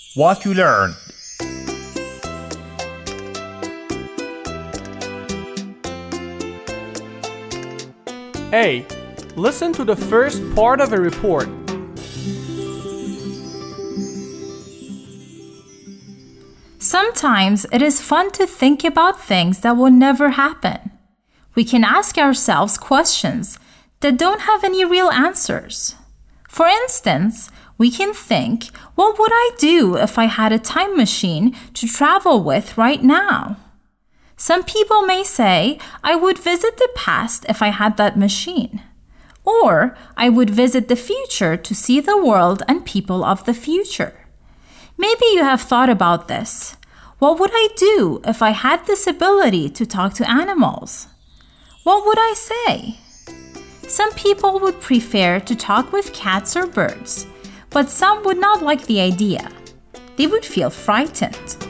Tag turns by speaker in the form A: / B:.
A: What you learned.
B: A. Listen to the first part of a report.
C: Sometimes it is fun to think about things that will never happen. We can ask ourselves questions that don't have any real answers. For instance, we can think, what would I do if I had a time machine to travel with right now? Some people may say, I would visit the past if I had that machine. Or I would visit the future to see the world and people of the future. Maybe you have thought about this. What would I do if I had this ability to talk to animals? What would I say? Some people would prefer to talk with cats or birds, but some would not like the idea. They would feel frightened.